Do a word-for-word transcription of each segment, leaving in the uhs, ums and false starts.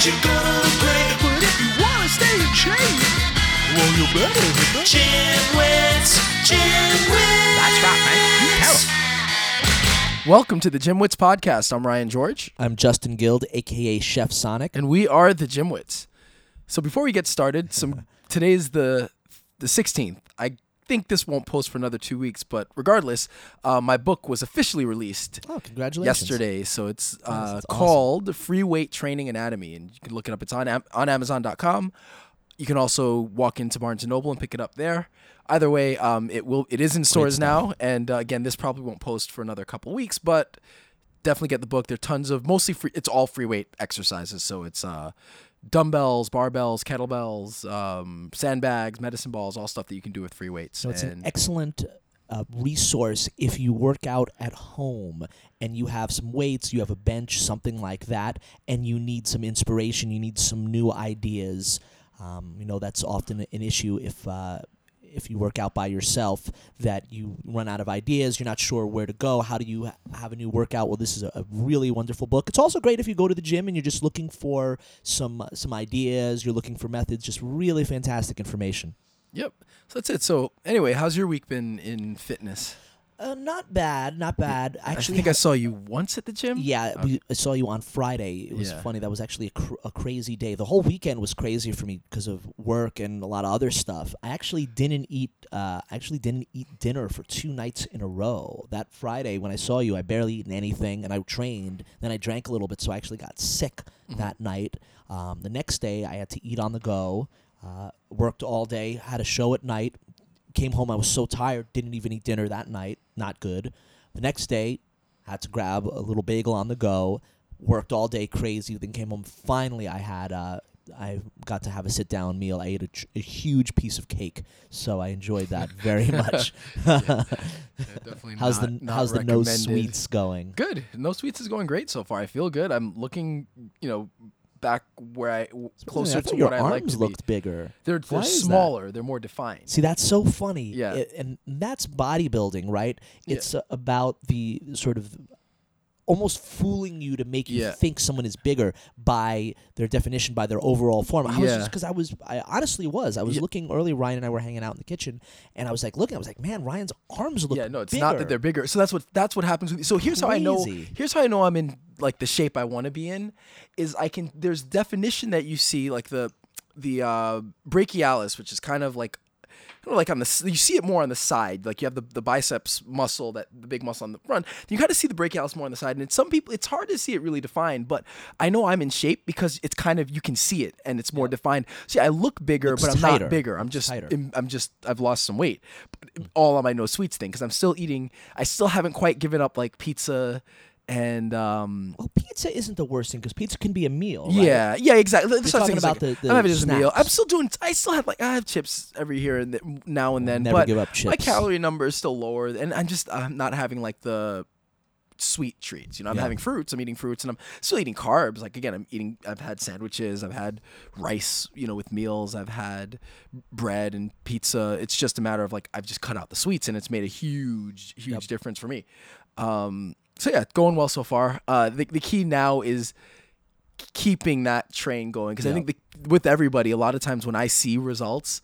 you're gonna look great. But if you wanna stay in shape, well, you better hit the Gymwits, Gymwits. That's right, man. Tell 'em. Welcome to the Gymwits podcast. I'm Ryan George. I'm Justin Guild, a k a. Chef Sonic. And we are the Gymwits. So before we get started, some today's the the sixteenth. I think this won't post for another two weeks, but regardless, uh, my book was officially released Oh, congratulations. yesterday. So it's uh, that's called Free Weight Training Anatomy, and you can look it up. It's on Am- on Amazon dot com. You can also walk into Barnes and Noble and pick it up there. Either way, um, it will. It is in stores stuff. now, and uh, again, this probably won't post for another couple weeks, but definitely get the book. There are tons of mostly free. It's all free weight exercises, so it's uh, dumbbells, barbells, kettlebells, um, sandbags, medicine balls, all stuff that you can do with free weights. So it's an And- excellent uh, resource if you work out at home and you have some weights, you have a bench, something like that, and you need some inspiration, you need some new ideas. Um, you know, that's often an issue if uh, if you work out by yourself, that you run out of ideas, you're not sure where to go, how do you ha- have a new workout? Well, this is a, a really wonderful book. It's also great if you go to the gym and you're just looking for some uh, some ideas, you're looking for methods, just really fantastic information. Yep. So that's it. So anyway, how's your week been in fitness? Uh, not bad, not bad. Actually, I think I saw you once at the gym. Yeah, we, I saw you on Friday. It was Yeah. funny. That was actually a, cr- a crazy day. The whole weekend was crazy for me because of work and a lot of other stuff. I actually didn't eat. Uh, I actually didn't eat dinner for two nights in a row. That Friday when I saw you, I barely eaten anything, and I trained. Then I drank a little bit, so I actually got sick Mm-hmm. that night. Um, the next day, I had to eat on the go. Uh, worked all day. Had a show at night. Came home, I was so tired, didn't even eat dinner that night. Not good. The next day, had to grab a little bagel on the go. Worked all day crazy. Then came home. Finally, I had uh, I got to have a sit down meal. I ate a, tr- a huge piece of cake, so I enjoyed that very much. Yeah, definitely. how's not, the not how's the no recommended. sweets going? Good. No sweets is going great so far. I feel good. I'm looking, you know, back where I closer I thought to your what I like arms to looked be. bigger. They're Why they're is that? smaller. They're more defined. See, that's so funny. Yeah. I- and that's bodybuilding, right? Yeah. It's uh, about the sort of almost fooling you to make you Yeah. think someone is bigger by their definition, by their overall form. I was Yeah. just because I was, I honestly was. I was Yeah. looking earlier. Ryan and I were hanging out in the kitchen, and I was like looking. I was like, man, Ryan's arms look. Yeah, no, it's bigger. not that they're bigger. So that's what that's what happens with. So here's how I know. Crazy. Here's how I know I'm in like the shape I want to be in. Is I can there's definition that you see like the the uh, brachialis, which is kind of like. Kind of like on the s- you see it more on the side, like you have the, the biceps muscle, that the big muscle on the front. You kind of see the brachialis more on the side, and it's, some people it's hard to see it really defined. But I know I'm in shape because it's kind of you can see it and it's more defined. See, I look bigger, Looks but I'm tighter. not bigger. I'm Looks just tighter. I'm, I'm just I've lost some weight, but all on my no sweets thing because I'm still eating. I still haven't quite given up like pizza and um. Well, pizza isn't the worst thing because pizza can be a meal. Right? Yeah, yeah, exactly. That's what I was talking thinking, about like, the- I'm having the it as a meal. snacks. I'm still doing. I still have like I have chips every here and th- now and then, Never but give up my chips. calorie number is still lower, and I'm just I'm not having like the sweet treats. You know, I'm Yeah. having fruits. I'm eating fruits, and I'm still eating carbs. Like again, I'm eating. I've had sandwiches. I've had rice. You know, with meals. I've had bread and pizza. It's just a matter of like I've just cut out the sweets, and it's made a huge, huge Yep. difference for me. Um, so yeah, going well so far. Uh, the the key now is keeping that train going because I Yep. think the, with everybody, a lot of times when I see results,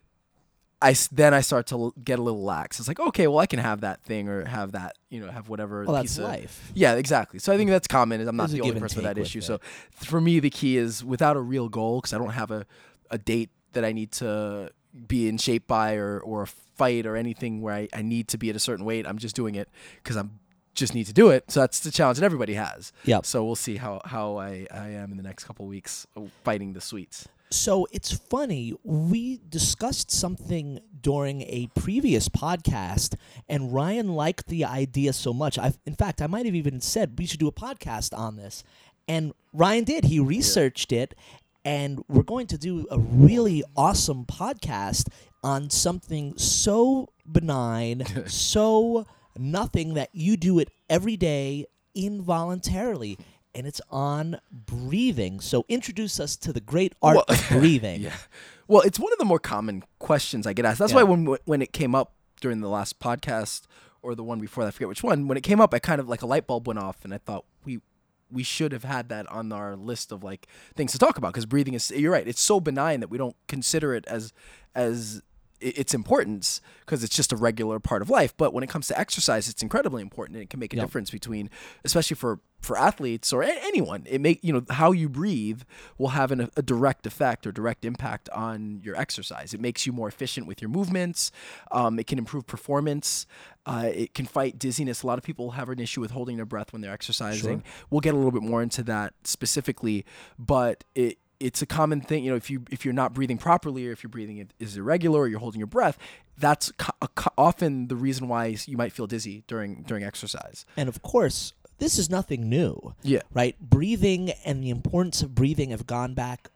I s- then I start to l- get a little lax. It's like, okay, well, I can have that thing or have that, you know, have whatever. Well, piece that's of- life. Yeah, exactly. So I think that's common. Is I'm not There's a the only give and person with take that with issue. it. So for me, the key is without a real goal because I don't have a, a date that I need to be in shape by or or a fight or anything where I, I need to be at a certain weight. I'm just doing it because I'm just need to do it. So that's the challenge that everybody has. Yep. So we'll see how how I, I am in the next couple of weeks uh, fighting the sweets. So it's funny, we discussed something during a previous podcast, and Ryan liked the idea so much. I've, in fact, I might have even said we should do a podcast on this. And Ryan did. He researched it, and we're going to do a really awesome podcast on something so benign, so nothing that you do it every day involuntarily. And it's on breathing. So introduce us to the great art Well- of breathing. Yeah. Well, it's one of the more common questions I get asked. That's Yeah. why when when it came up during the last podcast or the one before, I forget which one, when it came up, I kind of like a light bulb went off and I thought, we we should have had that on our list of like things to talk about, because breathing is, you're right, it's so benign that we don't consider it as as its importance because it's just a regular part of life. But when it comes to exercise, it's incredibly important, and it can make a Yep. difference between, especially for for athletes or a- anyone. It make you know how you breathe will have an, a direct effect or direct impact on your exercise. It makes you more efficient with your movements. Um, it can improve performance. Uh, it can fight dizziness. A lot of people have an issue with holding their breath when they're exercising. Sure. We'll get a little bit more into that specifically, but it it's a common thing. You know, if you if you're not breathing properly, or if your breathing i- is irregular, or you're holding your breath, that's co- a co- often the reason why you might feel dizzy during during exercise. And of course, this is nothing new. Yeah. Right? Breathing and the importance of breathing have gone back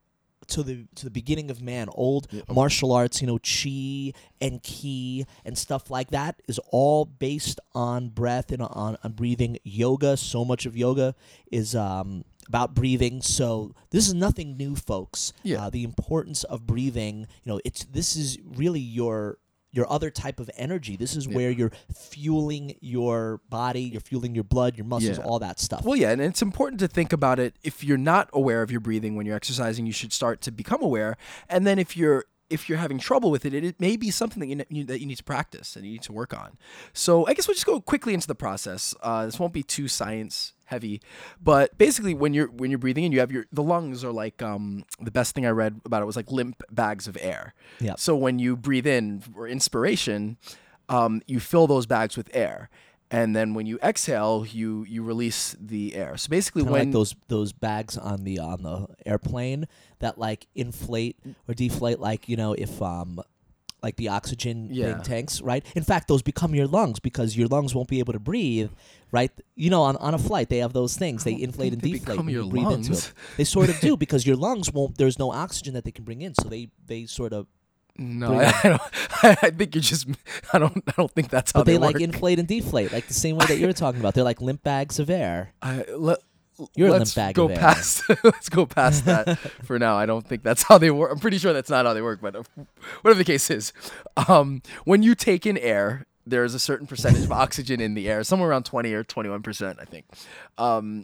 to the to the beginning of man. Old martial arts, you know, chi and ki and stuff like that is all based on breath and on, on breathing. Yoga, so much of yoga is um, about breathing. So this is nothing new, folks. Yeah. Uh, the importance of breathing, you know, it's this is really your your other type of energy. This is where you're fueling your body, you're fueling your blood, your muscles, Yeah. all that stuff. Well, yeah, and it's important to think about it. If you're not aware of your breathing when you're exercising, you should start to become aware. And then if you're if you're having trouble with it, it, it may be something that you, ne- you that you need to practice and you need to work on. So I guess we'll just go quickly into the process. Uh, this won't be too science heavy, but basically when you're when you're breathing in, you have your the lungs are like um, the best thing I read about it was like limp bags of air. Yeah. So when you breathe in for inspiration, um, you fill those bags with air. And then when you exhale, you you release the air. So basically, Kinda when like those those bags on the on the airplane that like inflate or deflate, like you know if um like the oxygen Yeah. thing tanks, right? In fact, those become your lungs because your lungs won't be able to breathe, right? You know, on, on a flight they have those things. They inflate and think they deflate become when your you breathe into lungs. it. They sort of do because your lungs won't. There's no oxygen that they can bring in, so they they sort of. no, breathe I, I don't. I think you're just. I don't. I don't think that's how But they, they, like work. inflate and deflate, like the same way that you're talking about. They're like limp bags of air. I, let, You're a let's limp bag go of air. past. Let's go past that for now. I don't think that's how they work. I'm pretty sure that's not how they work. But uh, whatever the case is, um, when you take in air, there's a certain percentage of oxygen in the air, somewhere around twenty or twenty-one percent, I think. Um,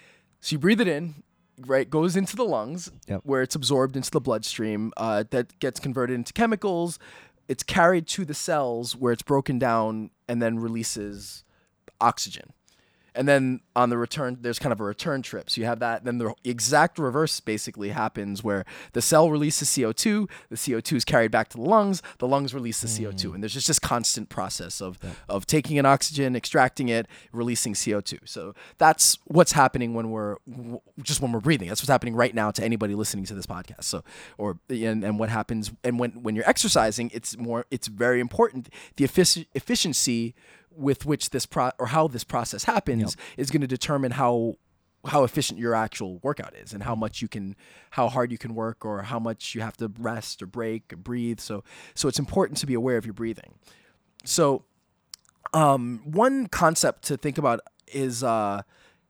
so you breathe it in. Right, goes into the lungs, Yep. where it's absorbed into the bloodstream. Uh, that gets converted into chemicals. It's carried to the cells where it's broken down and then releases oxygen. And then on the return, there's kind of a return trip. So you have that. Then the exact reverse basically happens where the cell releases C O two, the C O two is carried back to the lungs, the lungs release the C O two. And there's just this constant process of, of taking in oxygen, extracting it, releasing C O two. So that's what's happening when we're w- just when we're breathing. That's what's happening right now to anybody listening to this podcast. So, or, and, and what happens, and when, when you're exercising, it's more, it's very important. The effic- efficiency with which this pro or how this process happens is going to determine how how efficient your actual workout is and how much you can how hard you can work or how much you have to rest or break or breathe. So so it's important to be aware of your breathing. So um, one concept to think about is uh,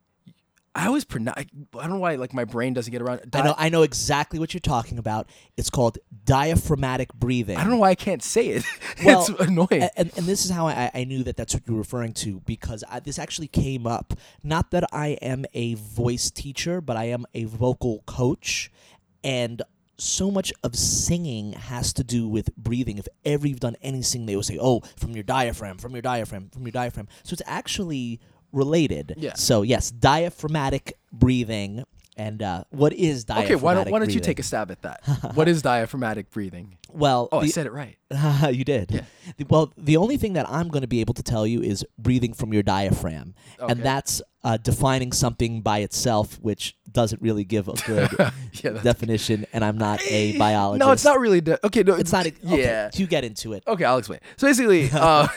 I always pronounce I don't know why like my brain doesn't get around. I know I know exactly what you're talking about. It's called diaphragmatic breathing. I don't know why I can't say it. Well, it's annoying. a- And, and this is how I, I knew that that's what you were referring to because I, this actually came up. Not that I am a voice teacher, but I am a vocal coach. And so much of singing has to do with breathing. If ever you've done any singing, they will say, oh, from your diaphragm, from your diaphragm, from your diaphragm. So it's actually related. Yeah. So, yes, diaphragmatic breathing. And uh, what is Okay, diaphragmatic why don't why don't breathing? you take a stab at that? What is diaphragmatic breathing? Well, Oh, I the- said it right. you did. Yeah. The- Well, the only thing that I'm going to be able to tell you is breathing from your diaphragm. Okay. And that's uh, defining something by itself, which doesn't really give a good Yeah, that's- definition, and I'm not a biologist. No, it's not really. De- okay, no, It's not. A, okay, Yeah. you get into it. Okay, I'll explain. So basically, uh,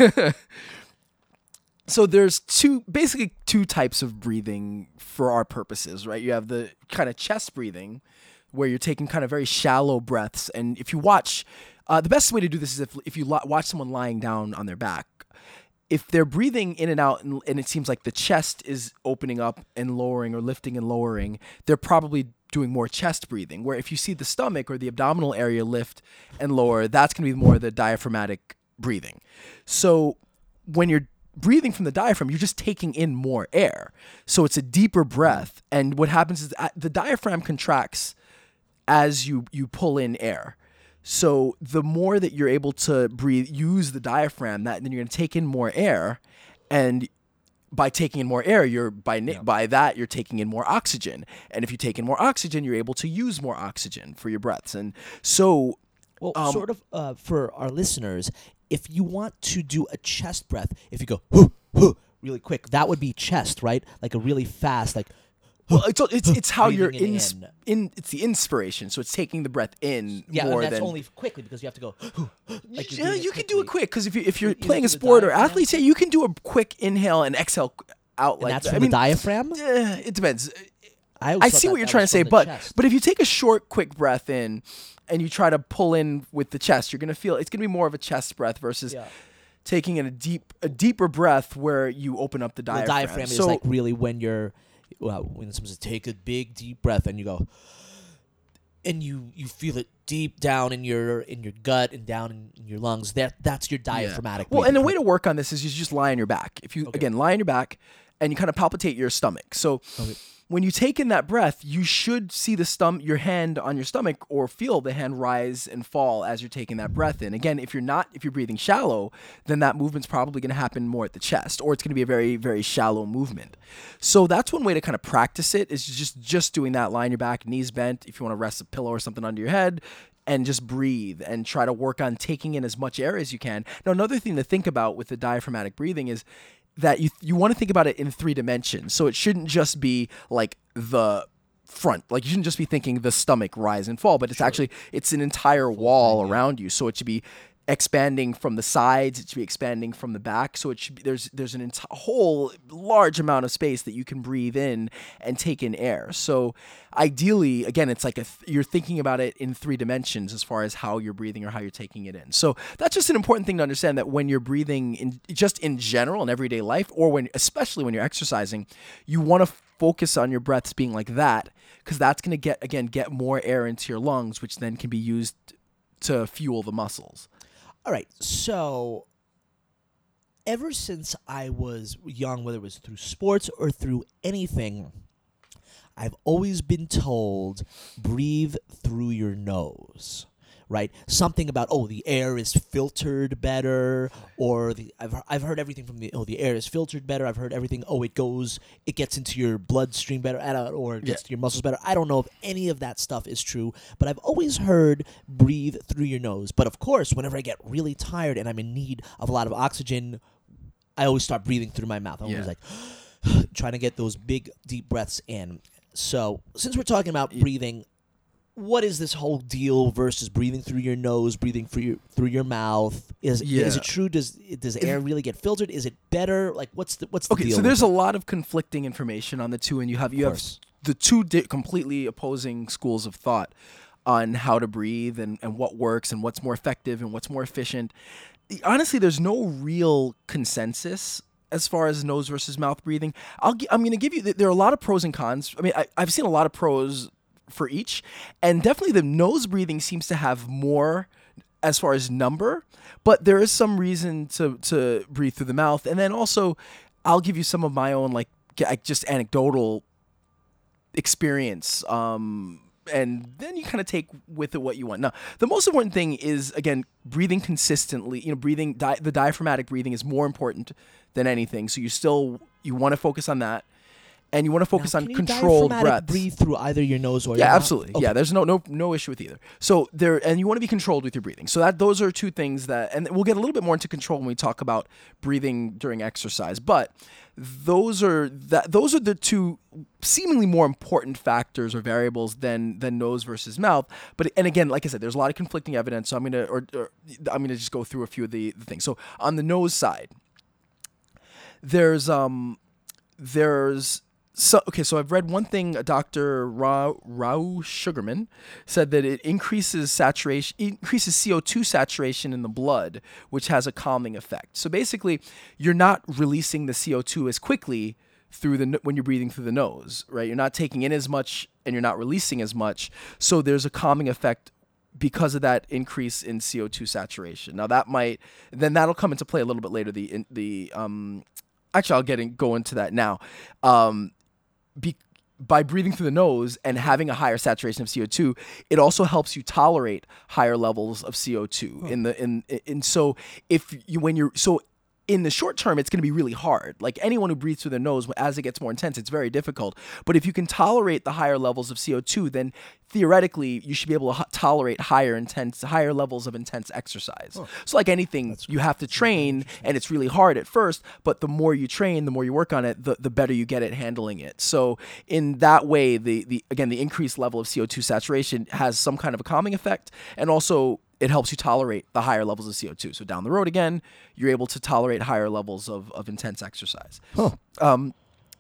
so there's two, basically two types of breathing for our purposes, right? You have the kind of chest breathing, where you're taking kind of very shallow breaths, and if you watch, uh, the best way to do this is if if you lo- watch someone lying down on their back. If they're breathing in and out, and, and it seems like the chest is opening up and lowering, or lifting and lowering, they're probably doing more chest breathing. Where if you see the stomach or the abdominal area lift and lower, that's going to be more the diaphragmatic breathing. So when you're breathing from the diaphragm, you're just taking in more air. So it's a deeper breath. And what happens is that the diaphragm contracts as you, you pull in air. So the more that you're able to breathe, use the diaphragm, that then you're going to take in more air. And by taking in more air, you're by yeah. by that you're taking in more oxygen. And if you take in more oxygen, you're able to use more oxygen for your breaths. And so, well, um, sort of uh, for our listeners, if you want to do a chest breath, if you go hoo, hoo, really quick, that would be chest, right? Like a really fast, like. Well, it's it's it's how you're in, in. in it's the inspiration, so it's taking the breath in yeah, more and that's than only quickly because you have to go. Like yeah, you can do it quick because if you if you're you playing do a the sport or diaphragm. athletes, yeah, you can do a quick inhale and exhale out And like that's that. from I the mean, diaphragm. eh, it depends. I, I see what you're trying to say, but chest. but if you take a short, quick breath in, and you try to pull in with the chest, you're gonna feel it's gonna be more of a chest breath versus. Yeah. Taking in a deep, a deeper breath where you open up the The diaphragm. diaphragm so, is like really when you're, well, when someone says take a big deep breath and you go, and you you feel it deep down in your in your gut and down in, in your lungs. That that's your diaphragmatic. Well, and breathing. the way to work on this is you just lie on your back. If you Okay. again lie on your back and you kind of palpitate your stomach. So Okay. when you take in that breath, you should see the stom- your hand on your stomach or feel the hand rise and fall as you're taking that breath in. Again, if you're not, if you're breathing shallow, then that movement's probably going to happen more at the chest, or it's going to be a very, very shallow movement. So that's one way to kind of practice it is just just doing that, lie on your back, knees bent. If you want to rest a pillow or something under your head, and just breathe and try to work on taking in as much air as you can. Now, another thing to think about with the diaphragmatic breathing is that you you want to think about it in three dimensions. So it shouldn't just be like the front. Like you shouldn't just be thinking the stomach rise and fall, but it's Sure. actually it's an entire wall around you. So it should be expanding from the sides, it should be expanding from the back. So it should be there's there's an ent- whole large amount of space that you can breathe in and take in air. So ideally, again, it's like a th- you're thinking about it in three dimensions as far as how you're breathing or how you're taking it in. So that's just an important thing to understand, that when you're breathing in just in general in everyday life, or when especially when you're exercising, you want to focus on your breaths being like that, because that's going to get again get more air into your lungs, which then can be used to fuel the muscles. All right, so ever since I was young, whether it was through sports or through anything, I've always been told, breathe through your nose, right? Something about, oh, the air is filtered better, or the I've I've heard everything from the, oh, the air is filtered better. I've heard everything, oh, it goes, it gets into your bloodstream better, I don't- or it gets Yeah. to your muscles better. I don't know if any of that stuff is true, but I've always heard breathe through your nose. But of course, whenever I get really tired and I'm in need of a lot of oxygen, I always start breathing through my mouth. I'm Yeah. always like trying to get those big, deep breaths in. So since we're talking about breathing, what is this whole deal versus breathing through your nose, breathing through your through your mouth? Is Yeah. is it true? Does does air really get filtered? Is it better? Like what's the what's the Okay, deal? so with there's it? a lot of conflicting information on the two, and you have you have course. the two di- completely opposing schools of thought on how to breathe and, and what works and what's more effective and what's more efficient. Honestly, there's no real consensus as far as nose versus mouth breathing. I'll gi- I'm going to give you there are a lot of pros and cons. I mean, I, I've seen a lot of pros for each, and definitely the nose breathing seems to have more as far as number, but there is some reason to to breathe through the mouth. And then also, I'll give you some of my own like g- like, just anecdotal experience, um, and then you kind of take with it what you want. Now, the most important thing is again breathing consistently. You know, breathing di- the diaphragmatic breathing is more important than anything. So you still you want to focus on that. And you want to focus Now, on can you controlled diaphragmatic breaths. breathe through either your nose or your Yeah, mouth? absolutely. Okay. Yeah, there's no no no issue with either. So there, and you want to be controlled with your breathing. So that those are two things that, and we'll get a little bit more into control when we talk about breathing during exercise. But those are that those are the two seemingly more important factors or variables than than nose versus mouth. But and again, like I said, there's a lot of conflicting evidence. So I'm gonna or, or I'm gonna just go through a few of the, the things. So on the nose side, there's um there's So okay, so I've read one thing. Doctor Ra Rao Sugarman said that it increases saturation, increases C O two saturation in the blood, which has a calming effect. So basically, you're not releasing the C O two as quickly through the when you're breathing through the nose, right? You're not taking in as much and you're not releasing as much. So there's a calming effect because of that increase in C O two saturation. Now that might then that'll come into play a little bit later. The in, the um, actually I'll get in, go into that now. Um, be, by breathing through the nose and having a higher saturation of C O two, it also helps you tolerate higher levels of C O two. Oh. In the in in so if you when you're so. In the short term, it's going to be really hard. Like anyone who breathes through their nose, as it gets more intense, it's very difficult. But if you can tolerate the higher levels of C O two, then theoretically you should be able to h- tolerate higher intense, higher levels of intense exercise. Oh. So like anything, That's you have to train, and it's really hard at first. But the more you train, the more you work on it, the, the better you get at handling it. So in that way, the the again the increased level of C O two saturation has some kind of a calming effect, and also it helps you tolerate the higher levels of C O two. So down the road again, you're able to tolerate higher levels of, of intense exercise. Huh. Um,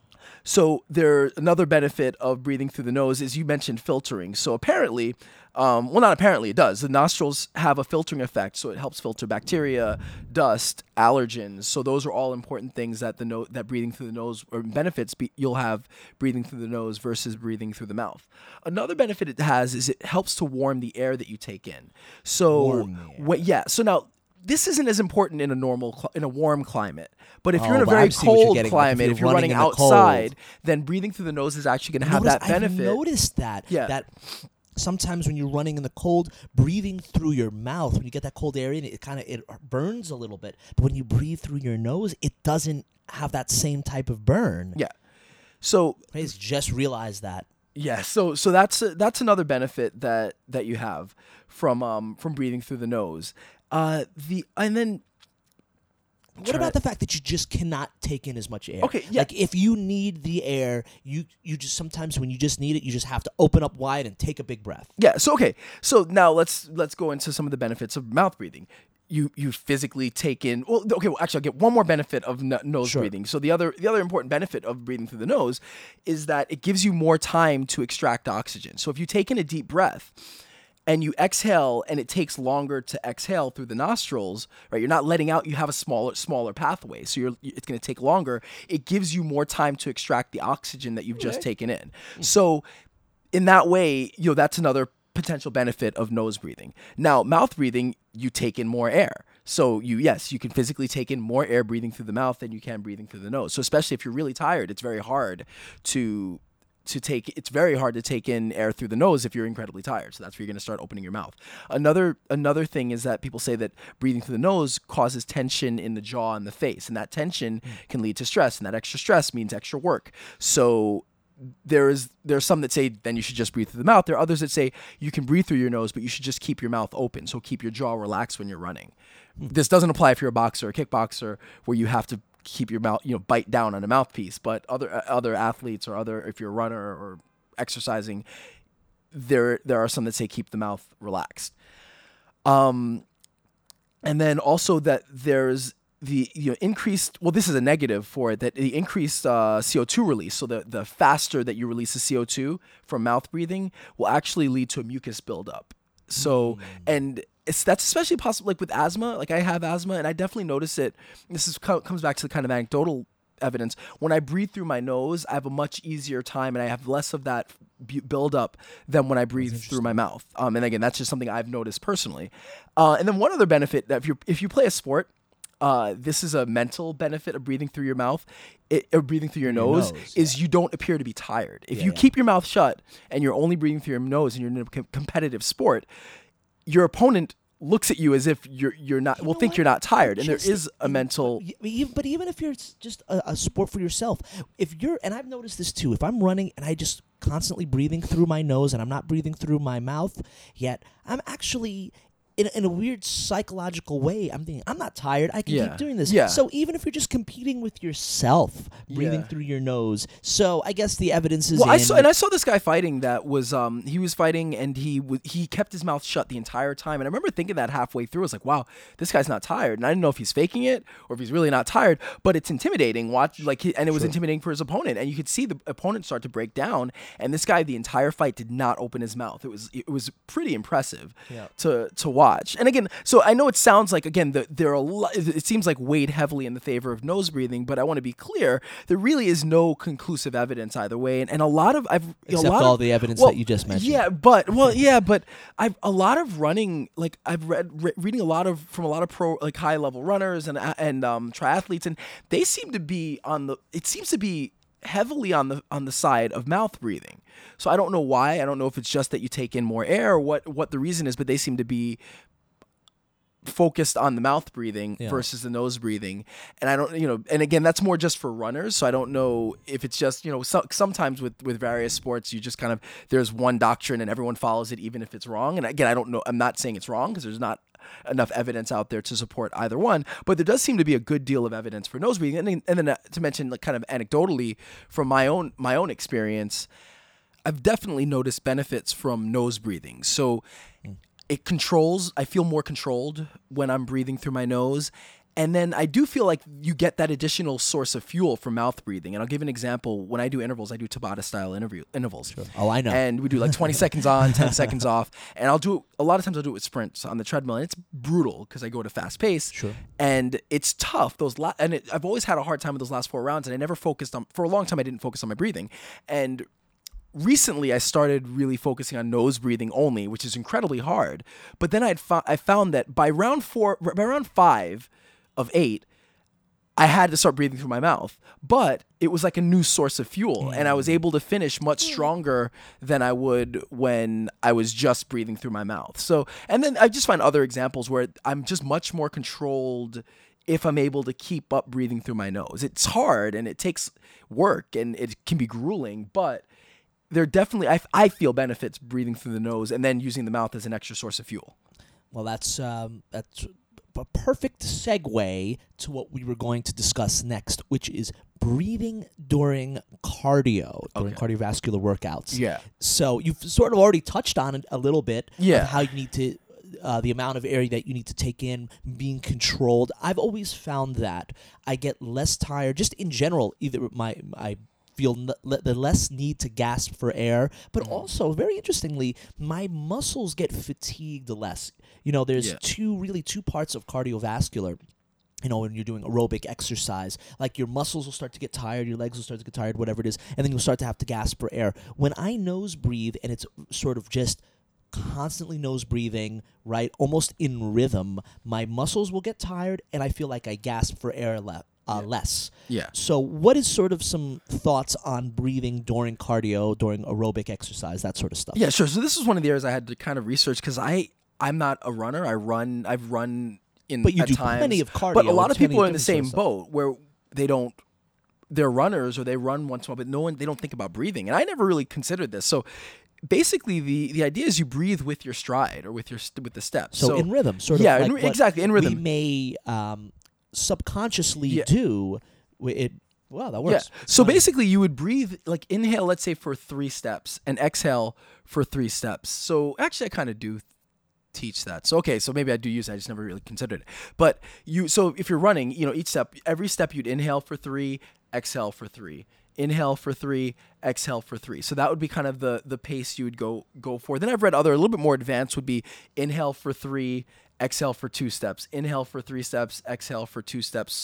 so there, another benefit of breathing through the nose is you mentioned filtering. So apparently, um, well, not apparently, it does. The nostrils have a filtering effect, so it helps filter bacteria, dust, allergens. So those are all important things that the no- that breathing through the nose, or benefits be- you'll have breathing through the nose versus breathing through the mouth. Another benefit it has is it helps to warm the air that you take in. So Warm the air. What, yeah. So now, this isn't as important in a normal, cl- in a warm climate. But if Oh, you're in a but I very see what you're cold getting, like, if climate, you're if you're running, running in the cold. outside, then breathing through the nose is actually going to have Notice- that benefit. I've noticed that. Yeah. That sometimes when you're running in the cold, breathing through your mouth, when you get that cold air in, it kind of it burns a little bit. But when you breathe through your nose, it doesn't have that same type of burn. Yeah. So I just realized that. yeah, so so that's a, that's another benefit that that you have from um from breathing through the nose. Uh, the and then What trying about to- the fact that you just cannot take in as much air? Okay, yeah. Like if you need the air, you you just sometimes when you just need it, you just have to open up wide and take a big breath. Yeah. So okay. So now let's let's go into some of the benefits of mouth breathing. You you physically take in. Well, okay. Well, actually, I'll get one more benefit of n- nose Sure. breathing. So the other the other important benefit of breathing through the nose is that it gives you more time to extract oxygen. So if you take in a deep breath and you exhale, and it takes longer to exhale through the nostrils, right? You're not letting out. You have a smaller smaller pathway, so you're it's going to take longer. It gives you more time to extract the oxygen that you've just Okay. taken in. So in that way, you know, that's another potential benefit of nose breathing. Now, mouth breathing, you take in more air. So you, yes, you can physically take in more air breathing through the mouth than you can breathing through the nose. So especially if you're really tired, it's very hard to to take it's very hard to take in air through the nose if you're incredibly tired. So that's where you're going to start opening your mouth. Another another thing is that people say that breathing through the nose causes tension in the jaw and the face, and that tension can lead to stress, and that extra stress means extra work. So there is there are some that say then you should just breathe through the mouth. There are others that say you can breathe through your nose, but you should just keep your mouth open. So keep your jaw relaxed when you're running. This doesn't apply if you're a boxer or a kickboxer, where you have to keep your mouth, you know, bite down on a mouthpiece. But other uh, other athletes or other, if you're a runner or exercising, there there are some that say keep the mouth relaxed. Um, and then also that there's the you know increased well this is a negative for it, that the increased uh, C O two release, so the the faster that you release the C O two from mouth breathing will actually lead to a mucus buildup. So mm. and it's that's especially possible like with asthma. Like I have asthma, and I definitely notice it. This is co- comes back to the kind of anecdotal evidence. When I breathe through my nose, I have a much easier time, and I have less of that bu- buildup than when I breathe through my mouth. Um, and again, that's just something I've noticed personally. Uh, and then one other benefit, that if you if you play a sport, uh, this is a mental benefit of breathing through your mouth, it, or breathing through your, your nose, nose, is yeah. you don't appear to be tired. If yeah, you yeah. keep your mouth shut and you're only breathing through your nose, and you're in a com- competitive sport, your opponent looks at you as if you're you're not. You will know think what? you're not tired, and Just- there is a mental. But even, but even if you're s- just a, a sport for yourself, if you're, and I've noticed this too, if I'm running and I just constantly breathing through my nose and I'm not breathing through my mouth yet, I'm actually. In, in a weird psychological way, I'm thinking, I'm not tired. I can Yeah. keep doing this. Yeah. So even if you're just competing with yourself, breathing Yeah. through your nose. So I guess the evidence is Well, in. I saw and I saw this guy fighting that was um he was fighting and he w- he kept his mouth shut the entire time, and I remember thinking that halfway through I was like, wow, this guy's not tired, and I didn't know if he's faking it or if he's really not tired, but it's intimidating. Watch like he, and it was Sure. intimidating for his opponent, and you could see the opponent start to break down, and this guy the entire fight did not open his mouth. It was it was pretty impressive Yeah. to to watch. And again, so I know it sounds like, again, the, there are a lot, it seems like weighed heavily in the favor of nose breathing, but I want to be clear, there really is no conclusive evidence either way. And, and a lot of, I've, Except a lot all of, the evidence well, that you just mentioned. Yeah, but, well, yeah, but I've, a lot of running, like I've read, re- reading a lot of, from a lot of pro, like high level runners and, and um, triathletes, and they seem to be on the, it seems to be heavily on the on the side of mouth breathing. So I don't know why. I don't know if it's just that you take in more air or what what the reason is, but they seem to be focused on the mouth breathing Yeah. versus the nose breathing. And I don't, you know, and again, that's more just for runners. So I don't know if it's just, you know, so, sometimes with, with various sports, you just kind of, there's one doctrine and everyone follows it, even if it's wrong. And again, I don't know, I'm not saying it's wrong because there's not enough evidence out there to support either one, but there does seem to be a good deal of evidence for nose breathing. And then, and then uh, to mention, like, kind of anecdotally from my own my own experience, I've definitely noticed benefits from nose breathing. So mm. it controls, I feel more controlled when I'm breathing through my nose. And then I do feel like you get that additional source of fuel from mouth breathing. And I'll give an example. When I do intervals, I do Tabata style interview intervals. Sure. Oh, I know. And we do like twenty seconds on, ten seconds off. And I'll do it, a lot of times I'll do it with sprints on the treadmill. And it's brutal because I go at a fast pace. Sure. And it's tough. Those la- and it, I've always had a hard time with those last four rounds. And I never focused on, for a long time, I didn't focus on my breathing. And recently I started really focusing on nose breathing only, which is incredibly hard. But then I'd fo- I found that by round four, by round five of eight, I had to start breathing through my mouth, but it was like a new source of fuel, mm. and I was able to finish much stronger than I would when I was just breathing through my mouth. So, and then I just find other examples where I'm just much more controlled if I'm able to keep up breathing through my nose. It's hard and it takes work and it can be grueling, but there definitely, I, I feel benefits breathing through the nose and then using the mouth as an extra source of fuel. Well, that's um, that's a perfect segue to what we were going to discuss next, which is breathing during cardio, during okay. cardiovascular workouts. Yeah. So you've sort of already touched on it a little bit. Yeah. Of how you need to, uh, the amount of air that you need to take in, being controlled. I've always found that I get less tired, just in general. Either my I feel n- the less need to gasp for air, but mm-hmm. also, very interestingly, my muscles get fatigued less. You know, there's yeah. two, really two parts of cardiovascular. You know, when you're doing aerobic exercise, like your muscles will start to get tired, your legs will start to get tired, whatever it is, and then you'll start to have to gasp for air. When I nose breathe and it's sort of just constantly nose breathing, right, almost in rhythm, my muscles will get tired and I feel like I gasp for air left. Uh, yeah. less. Yeah. So what is sort of some thoughts on breathing during cardio, during aerobic exercise, that sort of stuff? Yeah, sure. So this is one of the areas I had to kind of research because I, I'm not a runner. I run, I've run in But you at do times, plenty of cardio. But a lot of plenty people are in the different same sort of boat where they don't, they're runners or they run once in a while, but no one, they don't think about breathing. And I never really considered this. So basically the, the idea is you breathe with your stride or with your, st- with the steps. So, So in rhythm, sort of yeah, like in, what exactly, in rhythm. we may um, subconsciously Yeah. do. It Wow, that works. Yeah. So Fine. basically you would breathe, like inhale, let's say for three steps and exhale for three steps. So actually I kind of do teach that. So, okay, so maybe I do use it. I just never really considered it. But you, so if you're running, you know, each step, every step you'd inhale for three, exhale for three, inhale for three, exhale for three. So that would be kind of the, the pace you would go, go for. Then I've read other, a little bit more advanced would be inhale for three, exhale for two steps, inhale for three steps, exhale for two steps.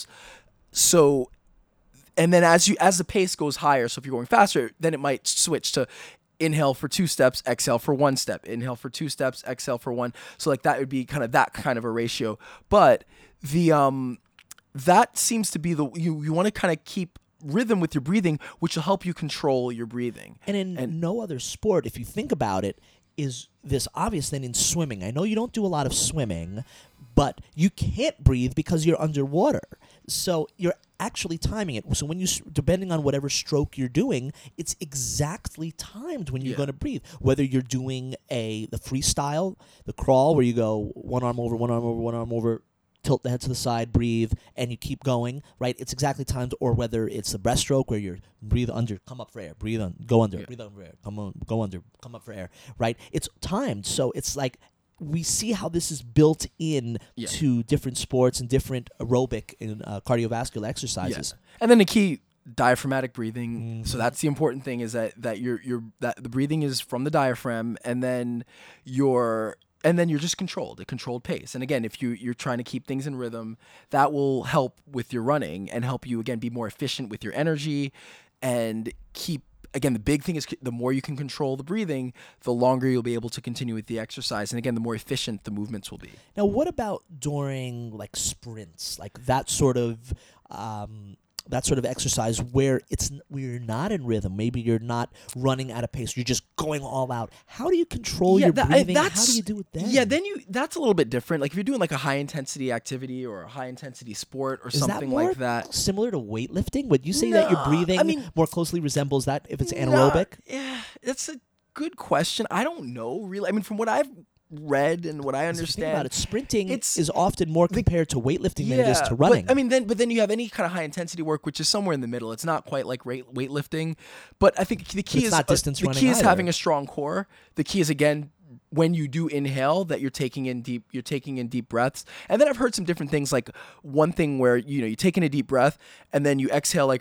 So, and then as you as the pace goes higher, so if you're going faster, then it might switch to inhale for two steps, exhale for one step, inhale for two steps, exhale for one. So like that would be kind of that kind of a ratio. But the um that seems to be the you you want to kind of keep rhythm with your breathing, which will help you control your breathing. And in And- no other sport, if you think about it, is this obvious than in swimming. I know you don't do a lot of swimming, but you can't breathe because you're underwater. So you're actually timing it. So when you, s- depending on whatever stroke you're doing, it's exactly timed when you're Yeah. going to breathe. Whether you're doing a the freestyle, the crawl, where you go one arm over, one arm over, one arm over, tilt the head to the side, breathe, and you keep going, right? It's exactly timed. Or whether it's the breaststroke where you're breathe under, come up for air, breathe on, go under, Yeah. breathe under air, come on, go under, come up for air, right? It's timed. So it's like we see how this is built in Yeah. to different sports and different aerobic and uh, cardiovascular exercises. Yeah. And then the key, diaphragmatic breathing. Mm-hmm. So that's the important thing is that that you're you're that the breathing is from the diaphragm, and then your and then you're just controlled, a controlled pace. And again, if you you're trying to keep things in rhythm, that will help with your running and help you again be more efficient with your energy and keep. Again, the big thing is the more you can control the breathing, the longer you'll be able to continue with the exercise. And again, the more efficient the movements will be. Now, what about during like sprints, like that sort of um, that sort of exercise where it's n- where you're not in rhythm? Maybe you're not running at a pace; you're just going all out. How do you control your that- I- breathing? How that's- do you do it then? Yeah, then you that's a little bit different. Like if you're doing like a high intensity activity or a high intensity sport or Is something that more like that. similar to weightlifting? Would you say that your No, breathing I mean- more closely resembles that if it's Nah, anaerobic? yeah, that's a good question. I don't know really. I mean, from what I've read and what I 'Cause if you think understand, about it, sprinting it's- is often more compared to weightlifting than it is to running. But, I mean, then but then you have any kind of high intensity work, which is somewhere in the middle. It's not quite like weight, weightlifting, but I think the key it's is not uh, distance the running key is either. having a strong core. The key is again when you do inhale that you're taking in deep you're taking in deep breaths. And then I've heard some different things, like one thing where you know you take in a deep breath and then you exhale like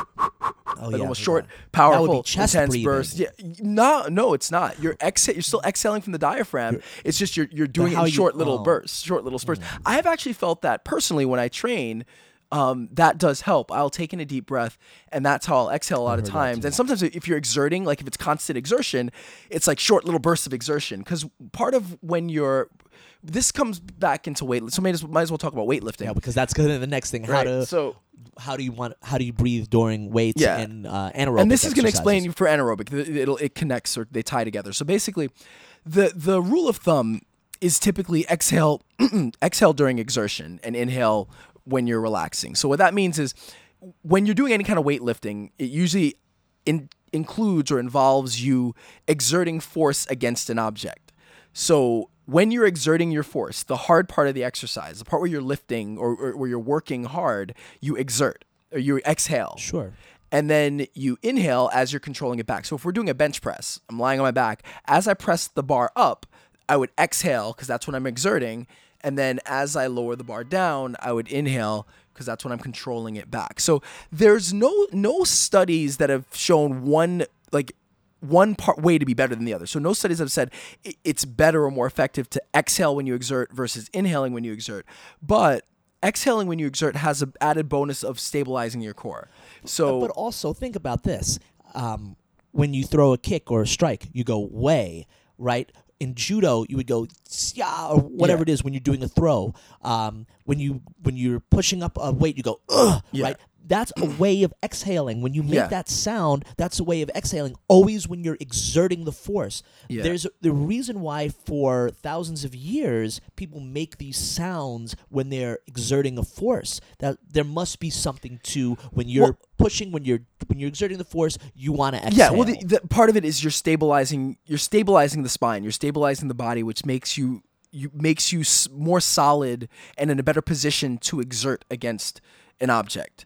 oh, like yeah, almost yeah. short, That would be powerful, chest intense breathing. bursts. Yeah, no, no, it's not. You're exha- You're still exhaling from the diaphragm. It's just you're you're doing it how in you- short little oh. bursts, short little spurts. I have actually felt that personally when I train. Um, that does help. I'll take in a deep breath, and that's how I'll exhale a lot of heard that times. too. And sometimes if you're exerting, like if it's constant exertion, it's like short little bursts of exertion. Because part of when you're, this comes back into weight. So might as, might as well talk about weightlifting. Yeah, because that's kind of the next thing. How Right, to so- how do you want how do you breathe during weights Yeah. and uh, anaerobic? and this is going to exercises? explain you for anaerobic. Th- It'll it connects or they tie together. So basically, the the rule of thumb is typically exhale exhale during exertion and inhale when you're relaxing. So what that means is when you're doing any kind of weightlifting, it usually in, includes or involves you exerting force against an object. So when you're exerting your force, the hard part of the exercise, the part where you're lifting or, or where you're working hard, you exert or you exhale. Sure. And then you inhale as you're controlling it back. So if we're doing a bench press, I'm lying on my back. As I press the bar up, I would exhale because that's when I'm exerting. And then as I lower the bar down, I would inhale because that's when I'm controlling it back. So there's no no studies that have shown one like one part way to be better than the other. So no studies have said i- it's better or more effective to exhale when you exert versus inhaling when you exert. But exhaling when you exert has an added bonus of stabilizing your core. So But also think about this: um, when you throw a kick or a strike, you go way, right? In judo, you would go "Sya," or whatever Yeah. it is when you're doing a throw. Um, when you when you're pushing up a weight, you go ugh, Yeah. right? That's a way of exhaling. When you make Yeah. that sound, that's a way of exhaling. Always when you're exerting the force. Yeah. There's the reason why for thousands of years people make these sounds when they're exerting a force. That there must be something to when you're Well- pushing, when you're when you're exerting the force, you want to exhale. yeah, well, the, the part of it is you're stabilizing. You're stabilizing the spine. You're stabilizing the body, which makes you you makes you s- more solid and in a better position to exert against an object.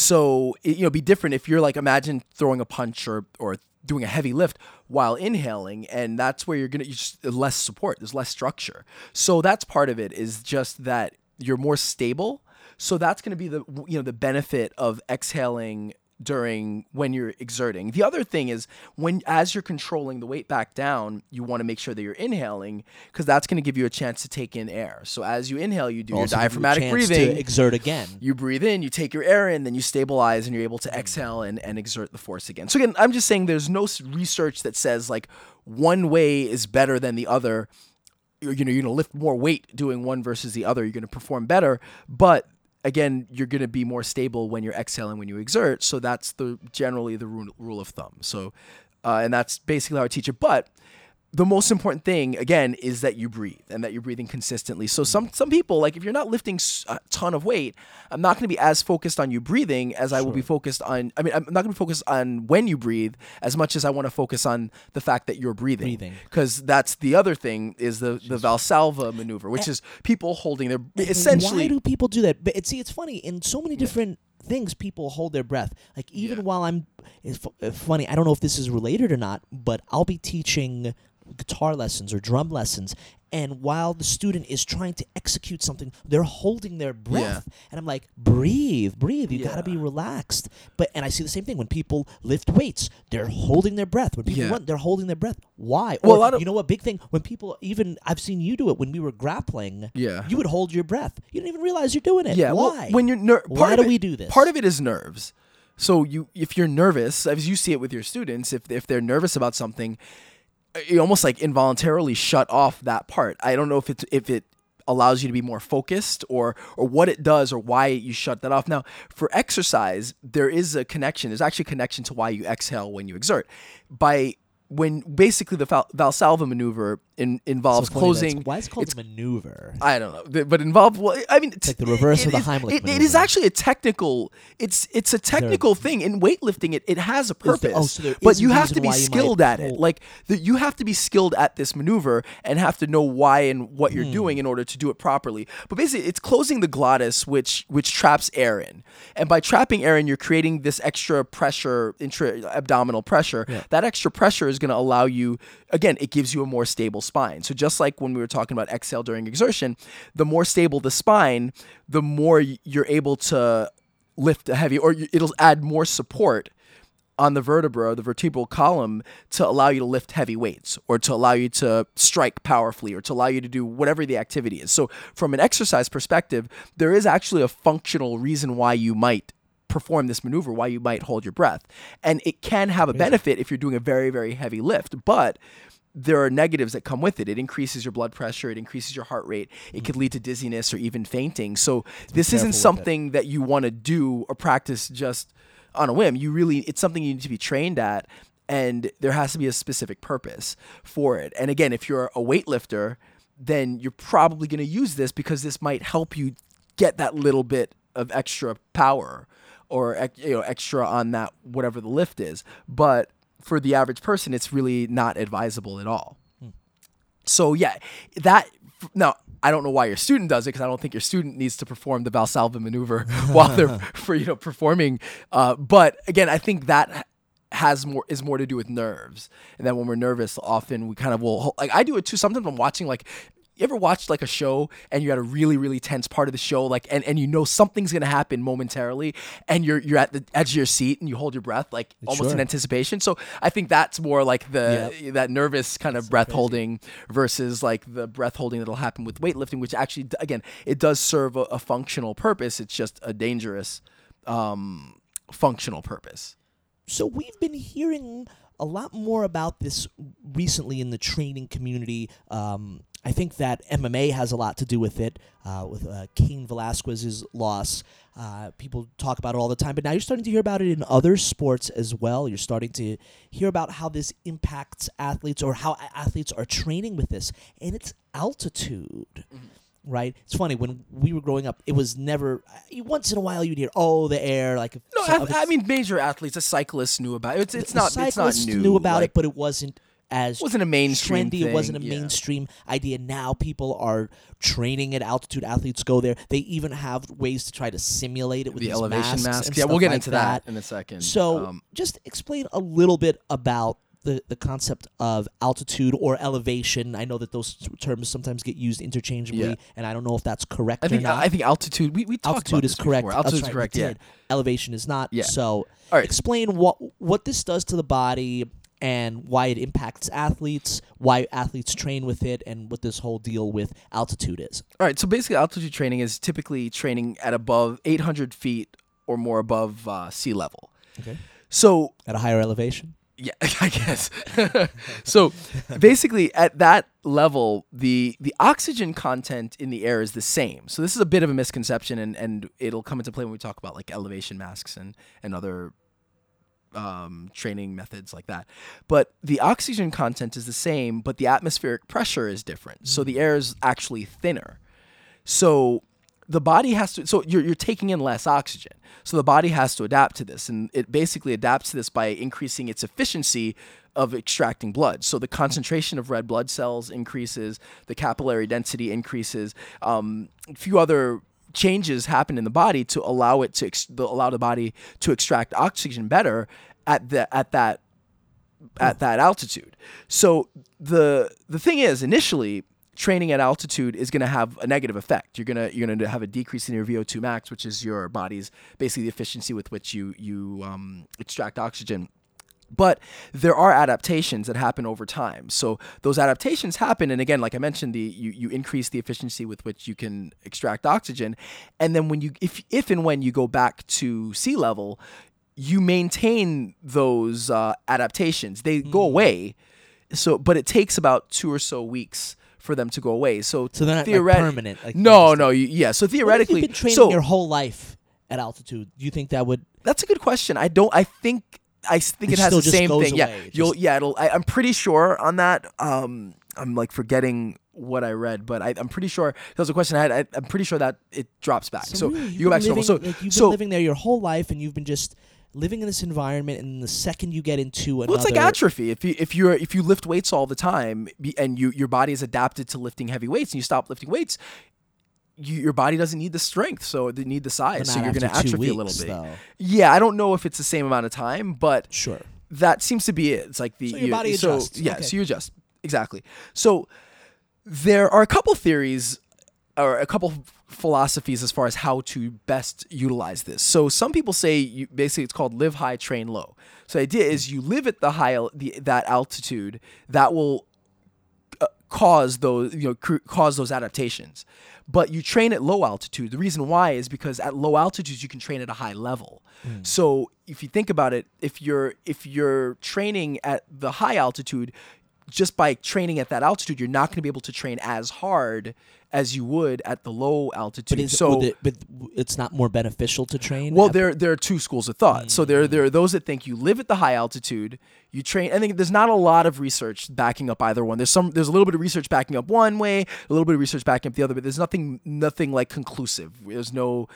So it, you know, be different if you're like imagine throwing a punch or or doing a heavy lift while inhaling, and that's where you're gonna you just less support. There's less structure. So that's part of it is just that you're more stable. So that's going to be the you know the benefit of exhaling during when you're exerting. The other thing is when as you're controlling the weight back down, you want to make sure that you're inhaling because that's going to give you a chance to take in air. So as you inhale, you do Also your give you a diaphragmatic chance breathing. to exert again. You breathe in, you take your air in, then you stabilize and you're able to exhale and, and exert the force again. So again, I'm just saying there's no s- research that says like one way is better than the other. You're, you know, you're going to lift more weight doing one versus the other. You're going to perform better, but again, you're going to be more stable when you're exhaling when you exert. So that's the generally the rule, rule of thumb. So, uh, and that's basically how I teach it. But the most important thing, again, is that you breathe and that you're breathing consistently. So some some people, like if you're not lifting s- a ton of weight, I'm not going to be as focused on you breathing as I will be focused on, I mean, I'm not going to focus on when you breathe as much as I want to focus on the fact that you're breathing. Breathing. Because that's the other thing is the, the Valsalva maneuver, which is people holding their, essentially. Why do people do that? But it, see, it's funny in so many different things. People hold their breath. Like even Yeah. while I'm, it's fu- uh, funny. I don't know if this is related or not, but I'll be teaching guitar lessons or drum lessons, and while the student is trying to execute something, they're holding their breath. And I'm like, breathe, breathe. You got to be Yeah. relaxed. But and I see the same thing when people lift weights, they're holding their breath. When people Yeah. run, they're holding their breath. Why? Well, Or a lot of- you know what? Big thing when people even I've seen you do it when we were grappling. Yeah. You would hold your breath. You didn't even realize you're doing it. Yeah, Why? well, when you're ner- Why part of do it- we do this? Part of it is nerves. So you, if you're nervous, as you see it with your students, if if they're nervous about something, you almost like involuntarily shut off that part. I don't know if it's if it allows you to be more focused or or what it does or why you shut that off. Now, for exercise, there is a connection. There's actually a connection to why you exhale when you exert. By when basically the Val- Valsalva maneuver in, involves So funny that's- closing. Why is it called it's- a maneuver? I don't know, th- but involved. Well, I mean, it's like the reverse it of the is- Heimlich it- it is maneuver. actually a technical. It's it's a technical thing in weightlifting. It it has a there- purpose, oh, so there but is a you have reason to be why you might skilled at it. hold- Like the, you have to be skilled at this maneuver and have to know why and what Hmm. you're doing in order to do it properly. But basically, it's closing the glottis, which which traps air in, and by trapping air in, you're creating this extra pressure, intra abdominal pressure. That extra pressure is going to allow you. Again, it gives you a more stable spine. So just like when we were talking about exhale during exertion, the more stable the spine, the more y- you're able to lift a heavy, or you, it'll add more support on the vertebra, the vertebral column, to allow you to lift heavy weights or to allow you to strike powerfully or to allow you to do whatever the activity is. So from an exercise perspective, there is actually a functional reason why you might perform this maneuver, why you might hold your breath. And it can have a benefit if you're doing a very, very heavy lift, but there are negatives that come with it. It increases your blood pressure. It increases your heart rate. It could lead to dizziness or even fainting. So this careful isn't with it. something that you want to do or practice just on a whim. You really, it's something you need to be trained at, and there has to be a specific purpose for it. And again, if you're a weightlifter, then you're probably going to use this because this might help you get that little bit of extra power or ex- you know extra on that whatever the lift is. But for the average person, it's really not advisable at all. So yeah, that now I don't know why your student does it because I don't think your student needs to perform the Valsalva maneuver while they're for you know performing. Uh, but again, I think that has more is more to do with nerves, and that when we're nervous, often we kind of will like I do it too. Sometimes I'm watching like. You ever watched like a show and you're at a really, really tense part of the show, like and, and you know something's gonna happen momentarily, and you're you're at the edge of your seat and you hold your breath like almost in Sure. anticipation. So I think that's more like the that nervous kind of breath holding versus like the breath holding that'll happen with weightlifting, which actually d- again it does serve a, a functional purpose. It's just a dangerous um, functional purpose. So we've been hearing a lot more about this recently in the training community. Um, I think that M M A has a lot to do with it, uh, with uh, Cain Velasquez's loss. Uh, people talk about it all the time, but now you're starting to hear about it in other sports as well. You're starting to hear about how this impacts athletes or how a- athletes are training with this, and it's altitude. Mm-hmm. Right, it's funny when we were growing up. It was never. Once in a while, you'd hear, "Oh, the air!" Like, if No, some- I, if I it's- mean major athletes, a cyclist knew about it. It's it's the not it's not cyclists new. knew about like, it, but it wasn't as wasn't a mainstream trendy. It wasn't a thing, yeah. mainstream idea. Now people are training at altitude. Athletes go there. They even have ways to try to simulate it with the these elevation masks. masks. and Yeah, we'll stuff get like into that. in a second. So, Um, just explain a little bit about the the concept of altitude or elevation. I know that those t- terms sometimes get used interchangeably, Yeah. and I don't know if that's correct I think or not. I think altitude. We we talked altitude about is this correct. before. That's Altitude is right, we correct. Yeah. did. Elevation is not. Yeah. So, All right. explain what what this does to the body and why it impacts athletes, why athletes train with it, and what this whole deal with altitude is. All right. So basically, altitude training is typically training at above eight hundred feet or more above uh, sea level. Okay. So At a higher elevation. yeah, I guess. So basically, at that level, the the oxygen content in the air is the same. So this is a bit of a misconception, and, and it'll come into play when we talk about like elevation masks and and other um, training methods like that. But the oxygen content is the same, but the atmospheric pressure is different. So the air is actually thinner. So the body has to, so you're, you're taking in less oxygen. So the body has to adapt to this. And it basically adapts to this by increasing its efficiency of extracting blood. So the concentration of red blood cells increases, the capillary density increases, um, a few other changes happen in the body to allow it to ex- allow the body to extract oxygen better at the at that at that altitude. So the the thing is, initially, training at altitude is going to have a negative effect. You're gonna you're gonna have a decrease in your V O two max, which is your body's basically the efficiency with which you you um, extract oxygen. But there are adaptations that happen over time. So those adaptations happen, and again, like I mentioned, the you, you increase the efficiency with which you can extract oxygen, and then when you if if and when you go back to sea level, you maintain those uh, adaptations. They mm. go away. So, but it takes about two or so weeks for them to go away. So, so they're not theoret- like permanent. Like no, no, you, yeah. So theoretically, what if you've been training so, your whole life at altitude? Do you think that would? That's a good question. I don't. I think. I think it, it has the just same goes thing. Away. Yeah, It you'll. just... Yeah, it'll. I, I'm pretty sure on that. Um, I'm like forgetting what I read, but I, I'm pretty sure that was a question I had. I, I'm pretty sure that it drops back. So, So, really, you go back to normal. So, like you've so been living there your whole life, and you've been just living in this environment. And the second you get into another, well, it's like atrophy. If you if you're if you lift weights all the time, and you your body is adapted to lifting heavy weights, and you stop lifting weights, you, your body doesn't need the strength, so they need the size. So you're going to atrophy weeks, a little bit. Though. Yeah, I don't know if it's the same amount of time, but sure. That seems to be it. It's like the so your body you, adjusts. So, yeah, okay. so you adjust exactly. So there are a couple theories or a couple philosophies as far as how to best utilize this. So some people say you, basically it's called live high, train low. So the idea is you live at the high the, that altitude that will uh, cause those you know cr- cause those adaptations. But you train at low altitude. The reason why is because at low altitudes you can train at a high level. Mm. So if you think about it, if you're if you're training at the high altitude, just by training at that altitude, you're not going to be able to train as hard as you would at the low altitude. But, is, so, it, but it's not more beneficial to train? Well, at, there there are two schools of thought. Mm. So there there are those that think you live at the high altitude, you train. I think there's not a lot of research backing up either one. There's some there's a little bit of research backing up one way, a little bit of research backing up the other, but there's nothing nothing like conclusive. There's no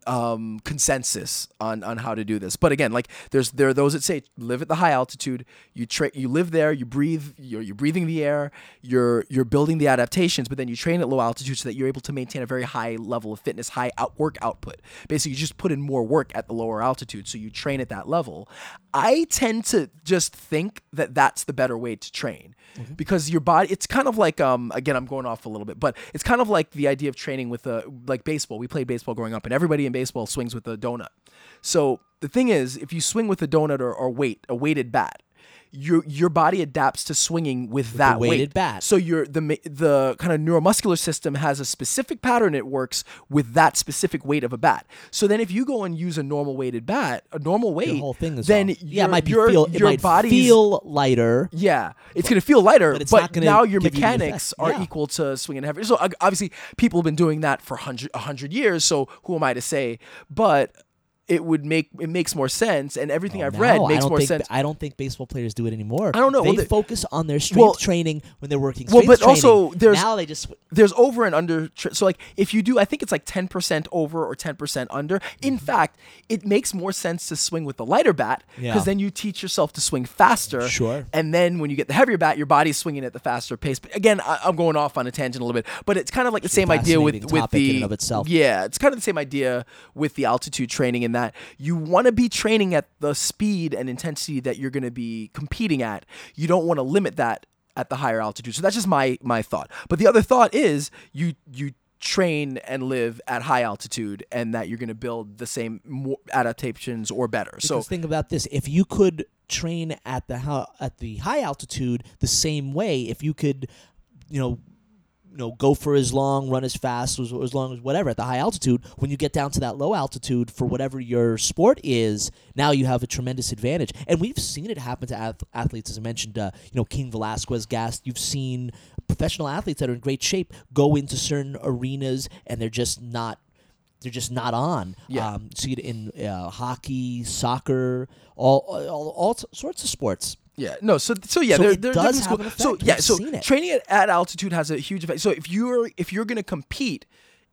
um, consensus on, on how to do this. But again, like there's there are those that say live at the high altitude. You tra- you live there. You breathe. You're, you're breathing the air. You're you're building the adaptations. But then you train at low altitude so that you're able to maintain a very high level of fitness, high out work output. Basically, you just put in more work at the lower altitude, so you train at that level. I tend to just think that that's the better way to train. Mm-hmm. Because your body, it's kind of like, um, again, I'm going off a little bit, but it's kind of like the idea of training with a, like baseball. We played baseball growing up, and everybody in baseball swings with a donut. So the thing is, if you swing with a donut or, or weight, a weighted bat, your your body adapts to swinging with, with that weighted weight. bat. So your the the kind of neuromuscular system has a specific pattern it works with that specific weight of a bat. So then if you go and use a normal weighted bat, a normal weight, the whole thing is then off. Yeah, it might be your, feel, it your might body's, feel lighter. Yeah, it's going to feel lighter, but, it's but not gonna now your give you the mechanics effect. are Yeah. equal to swinging heavy. So uh, obviously people have been doing that for one hundred, one hundred years, so who am I to say? But it would make it makes more sense, and everything Oh, I've now read I makes don't more think, sense. I don't think baseball players do it anymore. I don't know. They Well, they- focus on their strength well- training when they're working Well, strength but also training. there's- now they just There's over and under. Tra- so like if you do, I think it's like ten percent over or ten percent under. In Mm-hmm. fact, it makes more sense to swing with the lighter bat because Yeah. then you teach yourself to swing faster. Sure. And then when you get the heavier bat, your body's swinging at the faster pace. But again, I, I'm going off on a tangent a little bit, but it's kind of like the same idea with fascinating with topic in the and of itself. yeah, it's kind of the same idea with the altitude training in that you want to be training at the speed and intensity that you're going to be competing at. You don't want to limit that at the higher altitude. So that's just my my thought. But the other thought is you you train and live at high altitude, and that you're going to build the same more adaptations or better. Because So think about this: if you could train at the ho- at the high altitude the same way, if you could, you know. You know, go for as long, run as fast, as, as long as whatever at the high altitude. When you get down to that low altitude for whatever your sport is, now you have a tremendous advantage. And we've seen it happen to ath- athletes, as I mentioned. Uh, you know, King Velasquez, Gast. You've seen professional athletes that are in great shape go into certain arenas and they're just not. They're just not on. Yeah. Um, see it in uh, hockey, soccer, all, all all sorts of sports. yeah, no, so so yeah, So there, it there are does different have an schools. So effect. yeah, We've so seen it. training at, at altitude has a huge effect. So if you're if you're going to compete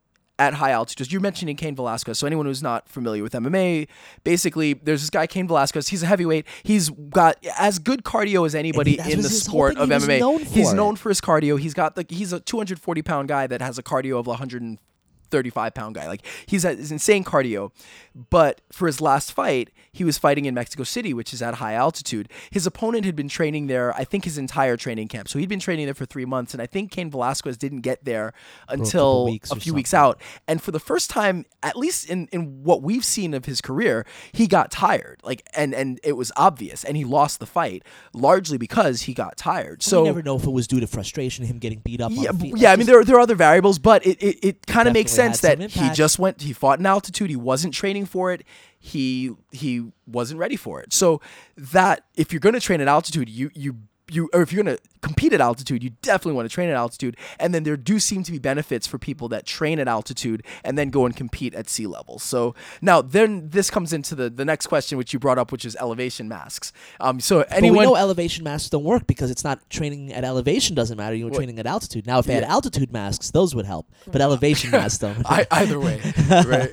at high altitudes, you're mentioning Cain Velasquez. So anyone who's not familiar with M M A, basically, there's this guy Cain Velasquez. He's a heavyweight. He's got as good cardio as anybody that's in what the his whole sport thing of he was M M A. known He's for. known for his cardio. He's got the he's a two hundred forty pound guy that has a cardio of one hundred thirty-five pound guy. Like he's at his insane cardio. But for his last fight, he was fighting in Mexico City, which is at high altitude. His opponent had been training there, I think, his entire training camp. So he'd been training there for three months. And I think Cain Velasquez didn't get there until a, weeks a few something. weeks out. And for the first time, at least in, in what we've seen of his career, he got tired. Like, and, and it was obvious. And he lost the fight largely because he got tired. So you never know if it was due to frustration, him getting beat up. yeah, on the feet. yeah. Like, I mean, just- there there are other variables, but it it, it kind of makes Definitely sense had that some he impact. just went. He fought in altitude. He wasn't training for it. He he wasn't ready for it. So that if you're going to train at altitude, you you you or if you're going to compete at altitude, you definitely want to train at altitude. And then there do seem to be benefits for people that train at altitude and then go and compete at sea level. So now then this comes into the the next question which you brought up, which is elevation masks. Um, so But anyone we know elevation masks don't work because it's not training at elevation doesn't matter. You're What? training at altitude. Now, if they had Yeah. altitude masks, those would help. But elevation masks don't. I, either way, right?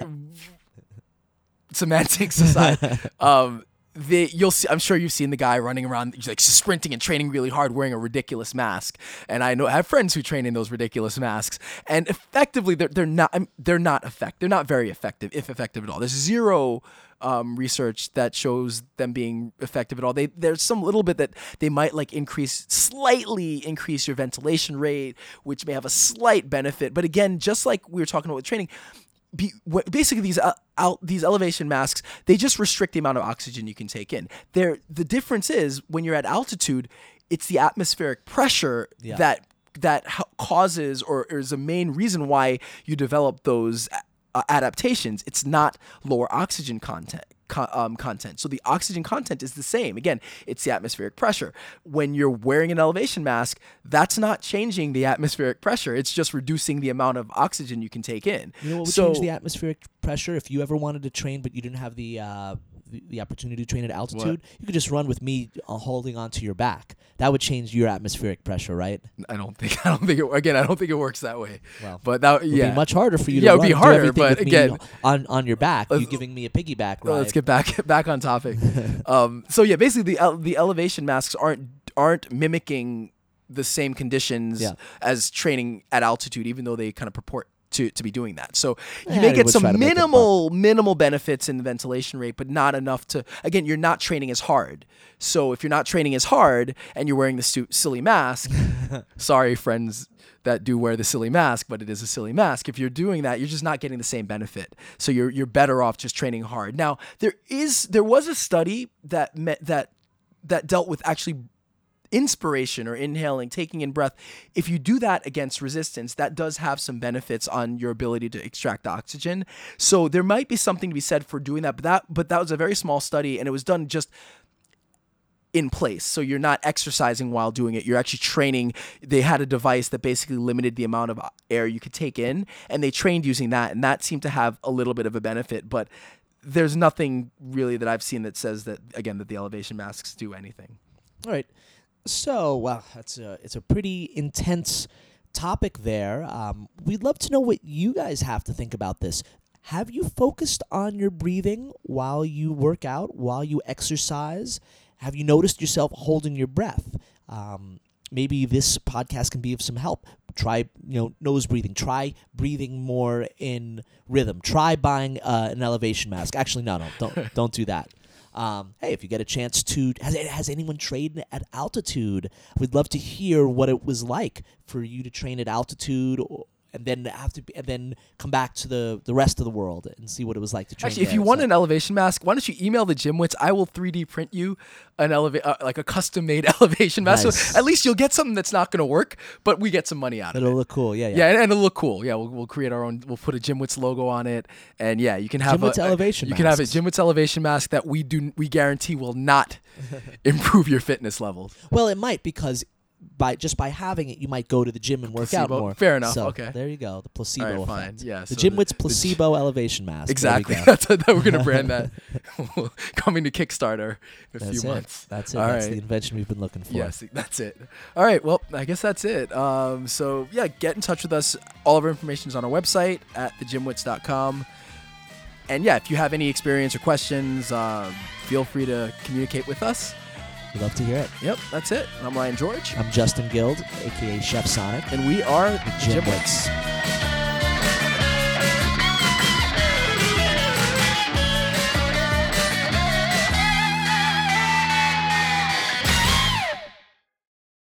Semantics aside, um, the you'll see. I'm sure you've seen the guy running around, he's like sprinting and training really hard, wearing a ridiculous mask. And I know I have friends who train in those ridiculous masks, and effectively they're they're not I'm- they're not effective. They're not very effective, if effective at all. There's zero um, research that shows them being effective at all. They there's some little bit that they might like increase slightly increase your ventilation rate, which may have a slight benefit. But again, just like we were talking about with training. Be, wh- basically these uh, out, these elevation masks, they just restrict the amount of oxygen you can take in. There, the difference is when you're at altitude, it's the atmospheric pressure Yeah. that that h- causes or is a main reason why you develop those uh, adaptations. It's not lower oxygen content. Co- um, content. So the oxygen content is the same. Again, it's the atmospheric pressure. When you're wearing an elevation mask, that's not changing the atmospheric pressure. It's just reducing the amount of oxygen you can take in. You know what would so, change the atmospheric pressure if you ever wanted to train but you didn't have the uh, the, the opportunity to train at altitude? You could just run with me uh, holding onto your back. That would change your atmospheric pressure, right? I don't think. I don't think. It, again, I don't think it works that way. Well, but that It would yeah. be much harder for you to Yeah, it would run be and do harder, everything but with again- me on on your back. You Let's- giving me a piggyback ride. Well, let's get back back on topic. um, so yeah, basically the ele- the elevation masks aren't aren't mimicking the same conditions Yeah. as training at altitude, even though they kind of purport to, to be doing that. So you Yeah, may they get would some try to make a minimal minimal benefits in the ventilation rate, but not enough to. Again, you're not training as hard. So if you're not training as hard and you're wearing the stu- silly mask, sorry friends that do wear the silly mask, but it is a silly mask. If you're doing that, you're just not getting the same benefit. So you're you're better off just training hard. Now there is there was a study that met that that dealt with actually inspiration or inhaling, taking in breath. If you do that against resistance, that does have some benefits on your ability to extract oxygen. So there might be something to be said for doing that, but that but that was a very small study and it was done just in place. So you're not exercising while doing it. You're actually training. They had a device that basically limited the amount of air you could take in, and they trained using that, and that seemed to have a little bit of a benefit, but there's nothing really that I've seen that says that, again, that the elevation masks do anything. All right. So, well, that's a, it's a pretty intense topic there. Um, we'd love to know what you guys have to think about this. Have you focused on your breathing while you work out, while you exercise? Have you noticed yourself holding your breath? Um, maybe this podcast can be of some help. Try, you know, nose breathing. Try breathing more in rhythm. Try buying uh, an elevation mask. Actually, no, no, don't, don't do that. Um, hey, if you get a chance to, has, has anyone trained at altitude? We'd love to hear what it was like for you to train at altitude, or, and then have to, be, and then come back to the, the rest of the world and see what it was like to train. Actually, if there. you want So- an elevation mask, why don't you email the Gymwits? I will three D print you an eleva- uh, like a custom made elevation mask. Nice. So at least you'll get something that's not going to work, but we get some money out of it'll it. look cool. Yeah, yeah. Yeah, and, and it'll look cool. Yeah, we'll, we'll create our own. We'll put a Gymwits logo on it, and yeah, you can have Gymwits a, elevation You can have a masks. Gymwits elevation mask that we do. We guarantee will not improve your fitness levels. Well, it might, because by just by having it, you might go to the gym and work out Placebo. more. Fair enough, So, okay. There you go. The placebo All right, fine. effect. Yeah, The so the- Gymwits the- placebo elevation mask. There we Exactly. go. That's what we're gonna brand that. Coming to Kickstarter in a That's few it. months. That's it. All that's right. the invention we've been looking for. Yes, that's it. All right, well, I guess that's it. Um, so, yeah, get in touch with us. All of our information is on our website at the gymwits dot com. And, yeah, if you have any experience or questions, uh, feel free to communicate with us. We'd love to hear it. Yep, that's it. I'm Ryan George. I'm Justin Guild, a k a. Chef Sonic. And we are the Gymwits. Gymwits.